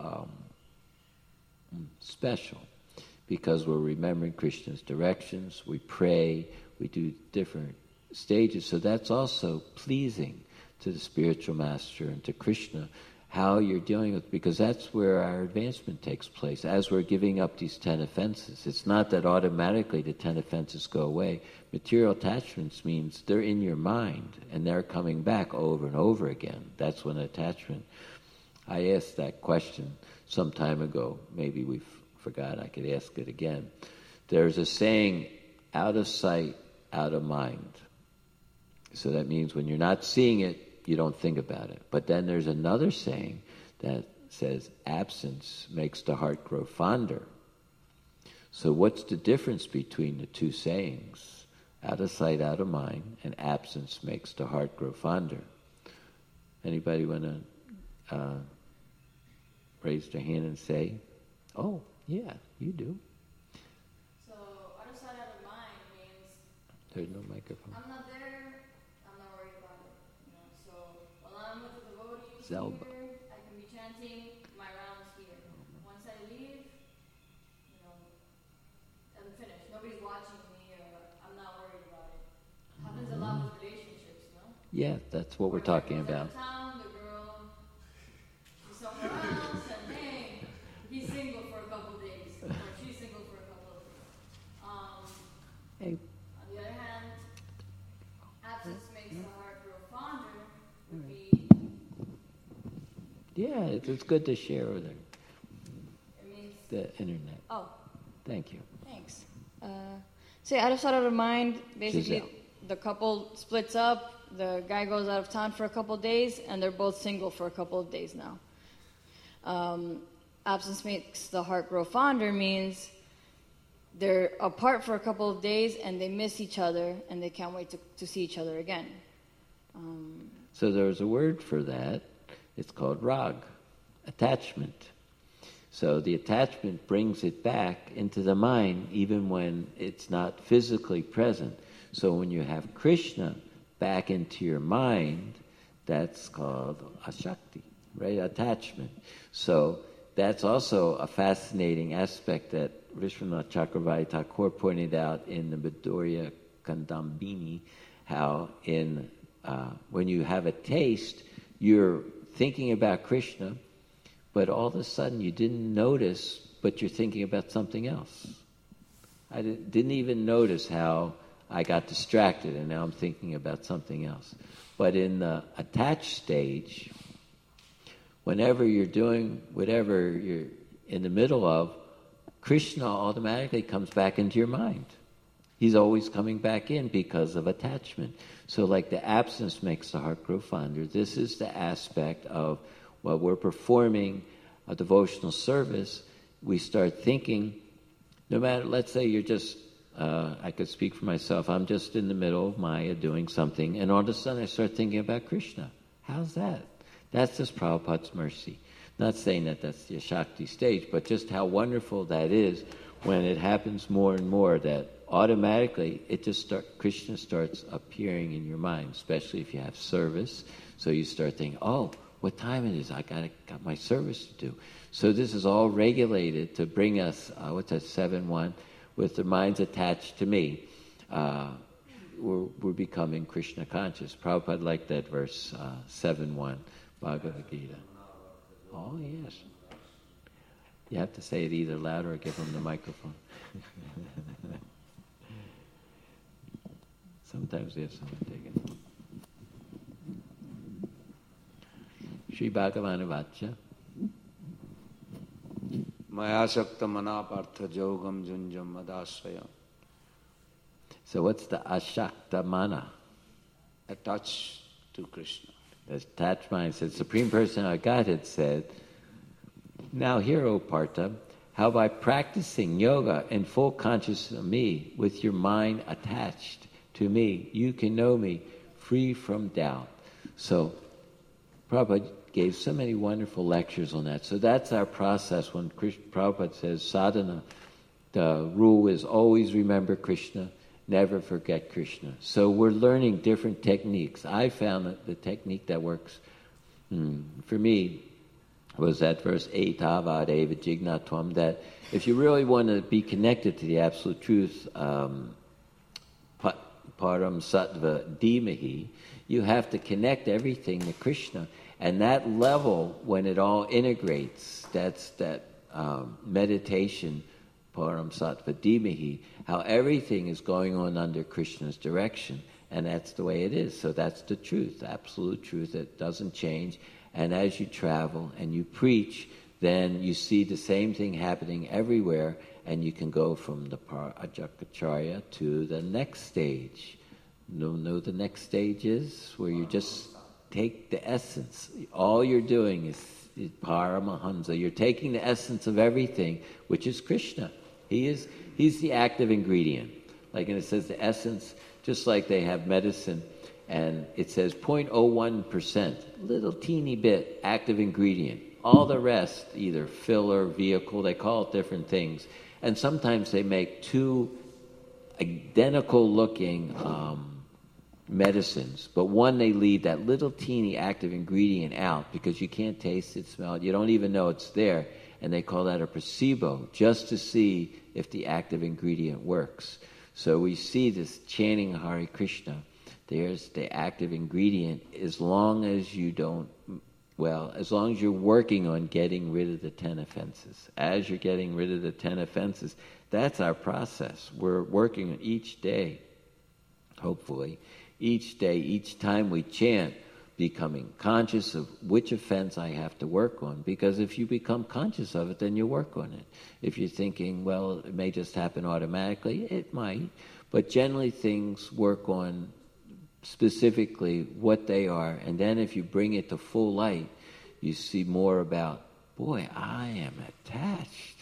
um, special, because we're remembering Krishna's directions, we pray, we do different stages. So that's also pleasing to the spiritual master and to Krishna, how you're dealing with, because that's where our advancement takes place. As we're giving up these ten offenses, it's not that automatically the ten offenses go away. Material attachments means they're in your mind and they're coming back over and over again. That's when attachment. I asked that question some time ago. Maybe we forgot. I could ask it again. There's a saying, out of sight, out of mind. So that means when you're not seeing it, you don't think about it. But then there's another saying that says, absence makes the heart grow fonder. So what's the difference between the two sayings? Out of sight, out of mind, and absence makes the heart grow fonder. Anybody want to uh, raise their hand and say, oh, yeah, you do. So out of sight, out of mind means there's no microphone. I'm not there, I'm not worried about it. You know, so while I'm with the devotees Zelba. here, I can be chanting my rounds here. Once I leave, you know, I'm finished. Nobody's watching me, or I'm not worried about it. Happens a lot with relationships, you know? Yeah, that's what we're Or talking goes out about. of town, the girl, she's somewhere else, and hey, he's single for a couple of days, or she's single for a couple of days. Um, Hey. On the other hand, absence makes the heart grow fonder would be, Yeah, it's, it's good to share with her, it means, the internet. oh, Thank you. thanks. Uh, so yeah, out of sight, out of mind, basically Giselle. the couple splits up, the guy goes out of town for a couple of days, and they're both single for a couple of days now. Um, absence makes the heart grow fonder means they're apart for a couple of days and they miss each other and they can't wait to, to see each other again. Um, so there's a word for that. It's called rag, attachment. So the attachment brings it back into the mind even when it's not physically present. So when you have Krishna back into your mind, that's called ashakti, right? Attachment. So that's also a fascinating aspect that Vishwanath Chakravarti Thakur pointed out in the Madhurya Kandambini, how in uh, when you have a taste, you're thinking about Krishna, but all of a sudden you didn't notice, but you're thinking about something else. I didn't even notice how I got distracted, and now I'm thinking about something else. But in the attached stage, whenever you're doing whatever you're in the middle of, Krishna automatically comes back into your mind. He's always coming back in because of attachment. So like the absence makes the heart grow fonder, this is the aspect of while we're performing a devotional service, we start thinking, no matter, let's say you're just, uh, I could speak for myself, I'm just in the middle of Maya doing something, and all of a sudden I start thinking about Krishna. How's that? That's just Prabhupada's mercy. Not saying that that's the Shakti stage, but just how wonderful that is when it happens more and more, that automatically it just start, Krishna starts appearing in your mind, especially if you have service. So you start thinking, oh, what time it is? I got got my service to do. So this is all regulated to bring us, uh, what's that, seven one, with the minds attached to me. Uh, we're, we're becoming Krishna conscious. Prabhupada liked that verse, uh, seven one, Bhagavad Gita. Oh, yes. You have to say it either louder or give him the microphone. Sometimes we have someone take it. Shri Bhagavana Vacha. Maya Shakta Manapartha Jogam Junjam Adashrayam. So what's the Ashakta Mana? Attached to Krishna. The attached mind said, Supreme Personality of Godhead said, now hear, O Partha, how by practicing yoga in full consciousness of me, with your mind attached to me, you can know me free from doubt. So Prabhupada gave so many wonderful lectures on that. So that's our process when Krishna, Prabhupada says sadhana, the rule is always remember Krishna, never forget Krishna. So we're learning different techniques. I found that the technique that works hmm, for me was that verse etavadeva jignatvam, that if you really want to be connected to the absolute truth, um, param sattva dhimahi, you have to connect everything to Krishna. And that level, when it all integrates, that's that um, meditation, param sattva dhimahi, how everything is going on under Krishna's direction. And that's the way it is. So that's the truth, absolute truth that doesn't change. And as you travel and you preach, then you see the same thing happening everywhere, and you can go from the Ajakacharya to the next stage. You know the next stage is? Where you just take the essence. All you're doing is, is Paramahansa. You're taking the essence of everything, which is Krishna. He is, he's the active ingredient. Like, and it says the essence, just like they have medicine, and it says zero point zero one percent, little teeny bit active ingredient. All the rest, either filler, vehicle, they call it different things. And sometimes they make two identical looking um, medicines, but one they leave that little teeny active ingredient out because you can't taste it, smell it, you don't even know it's there, and they call that a placebo, just to see if the active ingredient works. So we see this chanting Hare Krishna. There's the active ingredient, as long as you don't, well, as long as you're working on getting rid of the ten offenses. As you're getting rid of the ten offenses, that's our process. We're working on each day, hopefully, each day, each time we chant, becoming conscious of which offense I have to work on. Because if you become conscious of it, then you work on it. If you're thinking, well, it may just happen automatically, it might. But generally things work on specifically what they are, and then if you bring it to full light, you see more about, boy, I am attached.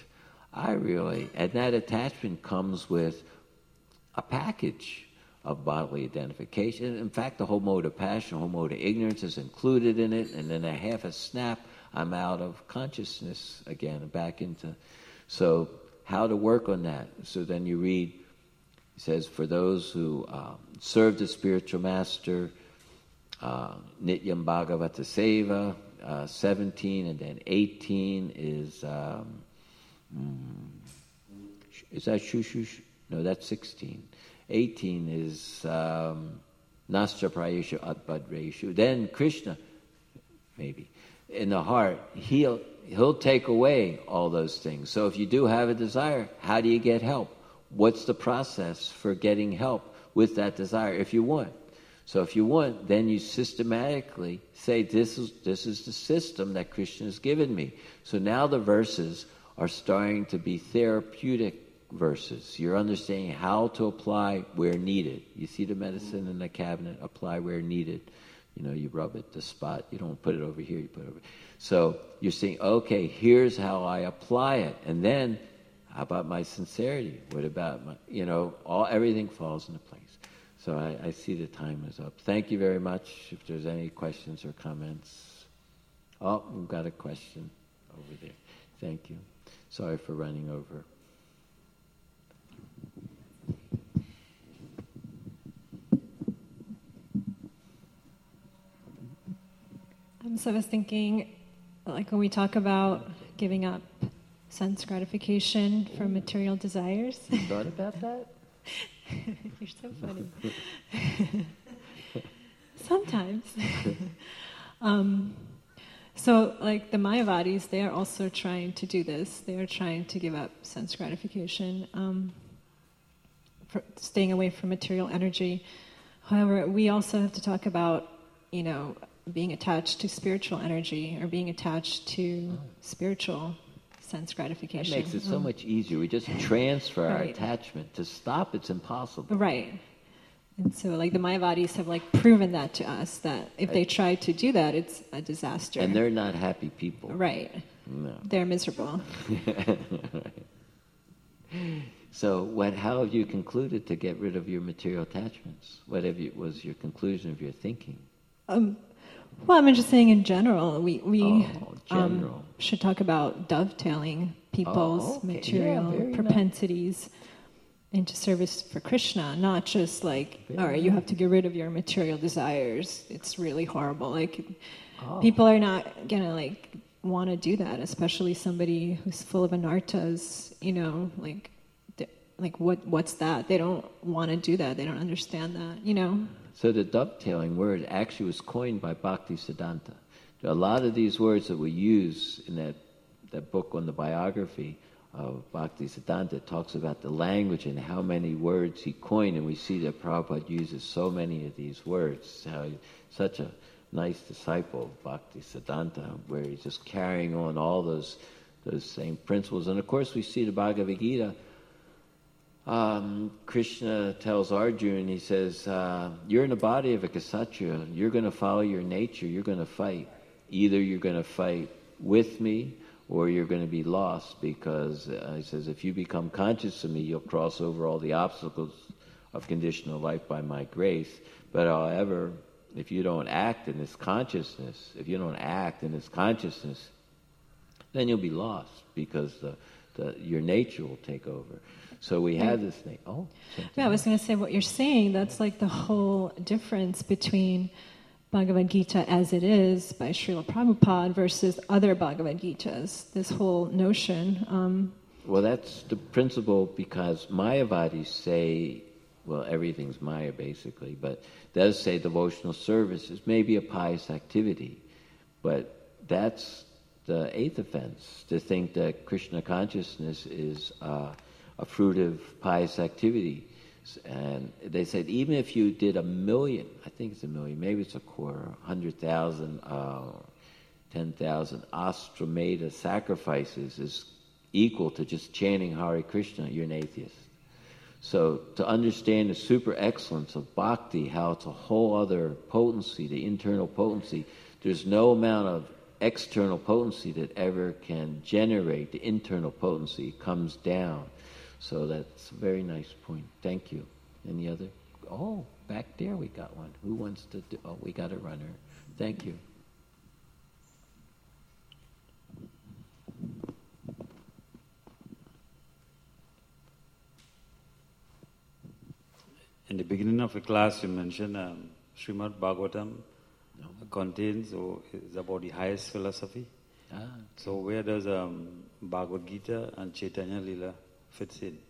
I really, and that attachment comes with a package of bodily identification. In fact, the whole mode of passion, the whole mode of ignorance is included in it, and then a half a snap, I'm out of consciousness again, back into... So how to work on that? So then you read, it says, for those who um, serve the spiritual master, uh, Nityam Bhagavata Seva, uh, seventeen, and then eighteen is... Um, is that Shushush? No, that's sixteen. eighteen is um, Nastra Prayeshu Adbadreshu. Then Krishna, maybe, in the heart, he'll, he'll take away all those things. So if you do have a desire, how do you get help? What's the process for getting help with that desire if you want? So if you want, then you systematically say, this is, this is the system that Krishna has given me. So now the verses are starting to be therapeutic verses. You're understanding how to apply where needed. You see the medicine in the cabinet, apply where needed. You know, you rub it the spot. You don't put it over here, you put it over. So you're saying, okay, here's how I apply it. And then, how about my sincerity? What about my, you know, all everything falls into place. So I, I see the time is up. Thank you very much. If there's any questions or comments. Oh, we've got a question over there. Thank you. Sorry for running over. Um, so I was thinking, like when we talk about giving up sense gratification for material desires. You thought about that? You're so funny. Sometimes. um, so, like the Mayavadis, they are also trying to do this. They are trying to give up sense gratification, um, for staying away from material energy. However, we also have to talk about, you know, being attached to spiritual energy or being attached to oh. spiritual sense gratification. That makes it so um, much easier. We just transfer right. our attachment. To stop, it's impossible. Right. And so, like, the Mayavadis have, like, proven that to us, that if they try to do that, it's a disaster. And they're not happy people. Right. No. They're miserable. So, what? How have you concluded to get rid of your material attachments? What have you, was your conclusion of your thinking? Um, well, I'm just saying in general, we, we oh, general. Um, should talk about dovetailing people's oh, okay. material yeah, propensities nice. into service for Krishna, not just like, very all right, nice. You have to get rid of your material desires. It's really horrible. Like, oh. people are not gonna like want to do that, especially somebody who's full of anarthas. You know, like, like what what's that? They don't want to do that. They don't understand that. You know. So the dovetailing word actually was coined by Bhaktisiddhanta. A lot of these words that we use in that, that book on the biography of Bhaktisiddhanta talks about the language and how many words he coined, and we see that Prabhupada uses so many of these words, how he's such a nice disciple of Bhaktisiddhanta, where he's just carrying on all those those same principles. And of course we see the Bhagavad Gita. Um, Krishna tells Arjuna, he says, uh, you're in the body of a Kshatriya, you're going to follow your nature, you're going to fight. Either you're going to fight with me or you're going to be lost, because uh, he says, if you become conscious of me, you'll cross over all the obstacles of conditional life by my grace. But however, if you don't act in this consciousness, if you don't act in this consciousness, then you'll be lost, because the, the your nature will take over. So we have this thing. Oh, yeah, I was going to say what you're saying. That's like the whole difference between Bhagavad Gita as it is by Srila Prabhupada versus other Bhagavad Gitas. This whole notion. Um, well, that's the principle, because Mayavadis say, well, everything's Maya basically, but does say devotional service is maybe a pious activity, but that's the eighth offense, to think that Krishna consciousness is uh, a fruit of pious activity. And they said even if you did a million, I think it's a million, maybe it's a quarter, a hundred thousand, uh, ten thousand Ashtamedha sacrifices is equal to just chanting Hare Krishna, you're an atheist. So to understand the super excellence of bhakti, how it's a whole other potency, the internal potency, there's no amount of external potency that ever can generate the internal potency comes down. So that's a very nice point. Thank you. Any other? Oh, back there we got one. Who wants to do? Oh, we got a runner. Thank you. In the beginning of the class, you mentioned um, Srimad Bhagavatam no. contains or is about the highest philosophy. Ah, okay. So where does um, Bhagavad Gita and Chaitanya Lila fits in?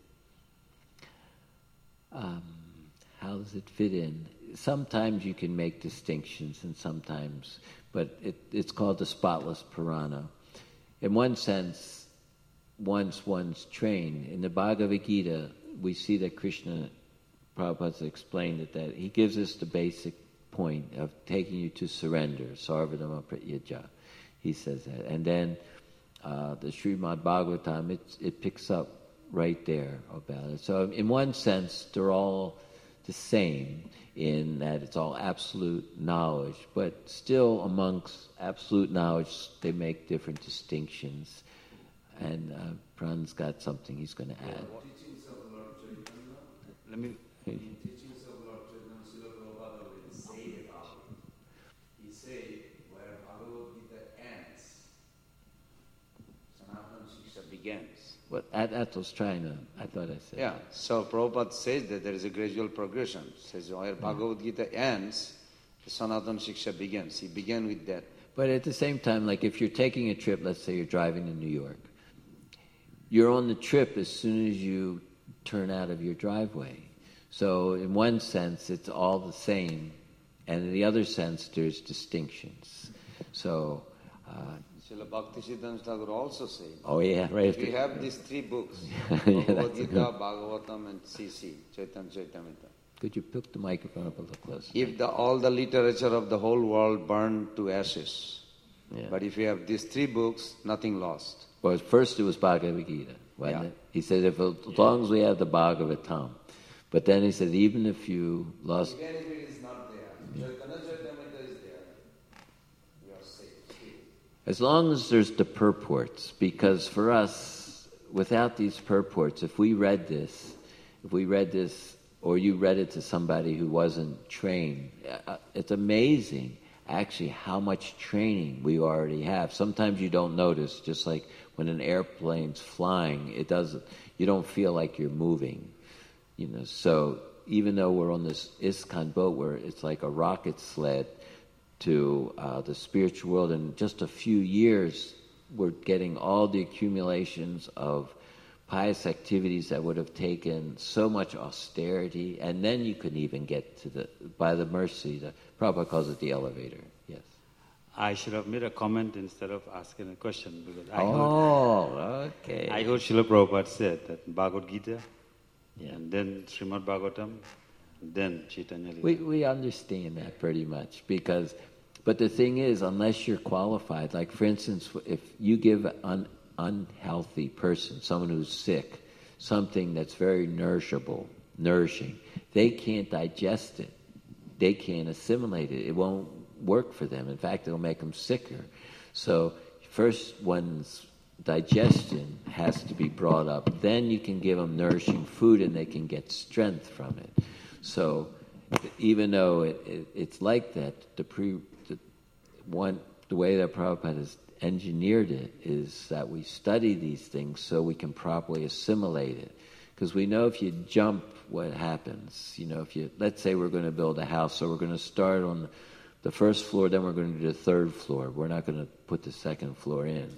Um, how does it fit in? Sometimes you can make distinctions, and sometimes, but it, it's called the spotless Purana. In one sense, once one's trained in the Bhagavad Gita, we see that Krishna, Prabhupada explained it, that he gives us the basic point of taking you to surrender, sarvadharma pratyaja. He says that. And then uh, the Srimad Bhagavatam, it, it picks up right there about it. So in one sense, they're all the same in that it's all absolute knowledge, but still amongst absolute knowledge, they make different distinctions. And uh, Pran's got something he's going to add. Let me... In teachings of Lord Chaitanya, Srila Prabhupada will say about it. He said, where Bhagavad Gita ends, Sanatana Shiksha begins. Well, that, that was trying to, I thought I said Yeah, that. so Prabhupada says that there is a gradual progression. Says where Bhagavad Gita ends, the Sanatana Shiksha begins. He began with that. But at the same time, like if you're taking a trip, let's say you're driving to New York, you're on the trip as soon as you turn out of your driveway. So in one sense, it's all the same, and in the other sense, there's distinctions. So, uh, Srila Bhaktisiddhanta Thakur also said, oh yeah, right. we have these three books, Yeah, Bhagavad that's Gita, good. Bhagavatam and C C, Chaitanya Chaitamrita. Could you pick the microphone up a little closer? If the, all the literature of the whole world burned to ashes, Yeah. but if you have these three books, nothing lost. Well, first it was Bhagavad Gita, wasn't Yeah. it? He said, if as long as we have the Bhagavatam. But then he said, even if you lost... Even if it is not there, Chaitanya Chaitamrita is there, you are safe. As long as there's the purports, because for us, without these purports, if we read this, if we read this, or you read it to somebody who wasn't trained, uh, it's amazing, actually, how much training we already have. Sometimes you don't notice, just like when an airplane's flying, it doesn't, you don't feel like you're moving. You know, so even though we're on this ISKCON boat where it's like a rocket sled to uh, the spiritual world, in just a few years, we're getting all the accumulations of pious activities that would have taken so much austerity, and then you could even get to the, by the mercy, the Prabhupada calls it the elevator, yes. I should have made a comment instead of asking a question, because I oh, heard, okay. I heard Srila Prabhupada said that Bhagavad Gita, Yeah. and then Srimad Bhagavatam, then Chaitanya Lila. We we understand that pretty much because, but the thing is, unless you're qualified, like for instance, if you give an unhealthy person, someone who's sick, something that's very nourishable, nourishing, they can't digest it, they can't assimilate it. It won't work for them. In fact, it'll make them sicker. So first, one's digestion has to be brought up. Then you can give them nourishing food and they can get strength from it. So even though it, it, it's like that, the pre the one the way that Prabhupada has engineered it is that we study these things so we can properly assimilate it. Because we know if you jump, what happens. You know, if you let's say we're going to build a house, so we're going to start on the, the first floor, then we're going to do the third floor. We're not going to put the second floor in.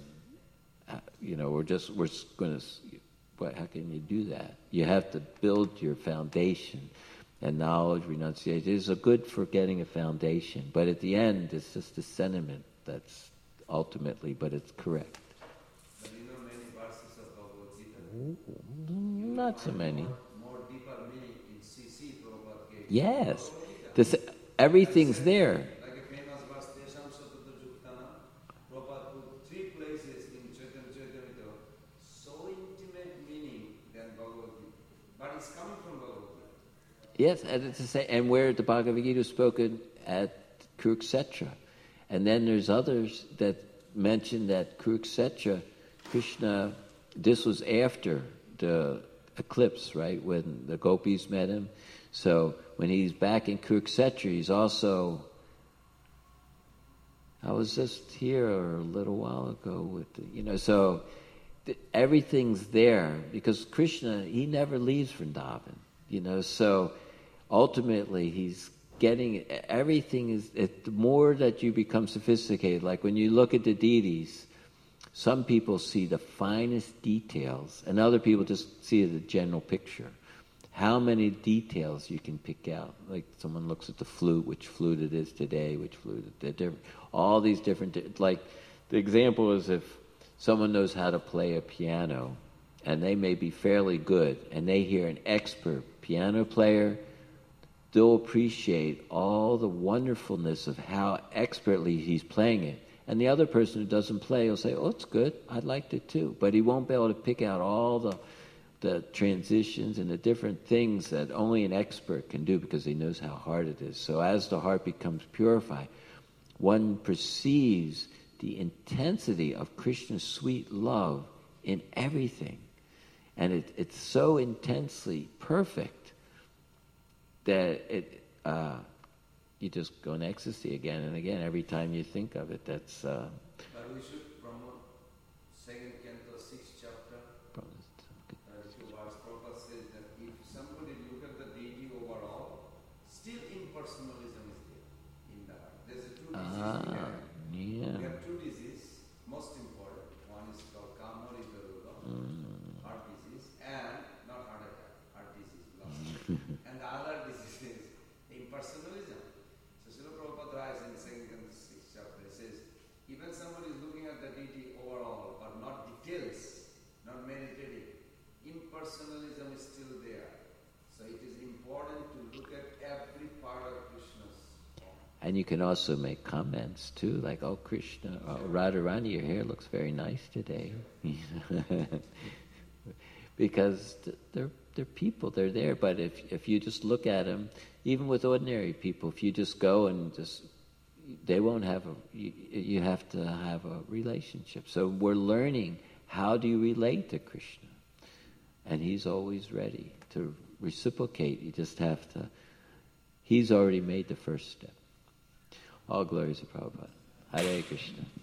You know, we're just, we're going to, but how can you do that? You have to build your foundation, and knowledge, renunciation is a good for getting a foundation. But at the end, it's just a sentiment that's ultimately, but it's correct. But you know many verses of Bhagavad Gita? Not so many. More deeper meaning in C C Prabhupada gave. Yes. This, everything's there. Like a famous verse, Tesham Satata Juktana, Prabhupada put three places in Chaitanya Chaitamrita, so intimate meaning than Bhagavad Gita. But it's coming from Bhagavad Gita. Yes, and it's the same, and where the Bhagavad Gita is spoken at Kurukshetra. And then there's others that mentioned that Kurukshetra, Krishna, this was after the eclipse, right, when the gopis met him. So when he's back in Kurukshetra, he's also, I was just here a little while ago with, the, you know, so th- everything's there because Krishna, he never leaves Vrindavan, you know, so ultimately he's getting, everything is, it, the more that you become sophisticated, like when you look at the deities, some people see the finest details and other people just see the general picture. How many details you can pick out. Like someone looks at the flute, which flute it is today, which flute it is, all these different, like the example is if someone knows how to play a piano and they may be fairly good and they hear an expert piano player, they'll appreciate all the wonderfulness of how expertly he's playing it. And the other person who doesn't play will say, oh, it's good, I liked it too. But he won't be able to pick out all the the transitions and the different things that only an expert can do because he knows how hard it is. So as the heart becomes purified, one perceives the intensity of Krishna's sweet love in everything. And it, it's so intensely perfect that it uh, you just go in ecstasy again and again every time you think of it. That's uh, but we should promote second canto, sixth chapter. Uh, verse Prabhupada says that if somebody look at the deity overall, still impersonalism is there in the heart. There's a two diseases ah, we have. yeah. We have two diseases, most important. One is called Kama Rupa, Mm. heart disease, and not heart attack, heart disease, lung. And the other disease is impersonalism. So Srila Prabhupada writes in second canto, sixth chapter, he says, even somebody is looking at the deity overall, but not details, not meditating, impersonalism is still there. So it is important to look at every part of Krishna's form. And you can also make comments too, like, oh, Krishna, oh, Radharani, your hair looks very nice today. Because they're, they're people, they're there. But if, if you just look at them, even with ordinary people, if you just go and just, they won't have a, you, you have to have a relationship. So we're learning, how do you relate to Krishna? And he's always ready to reciprocate. You just have to, he's already made the first step. All glories to Prabhupada. Hare Krishna.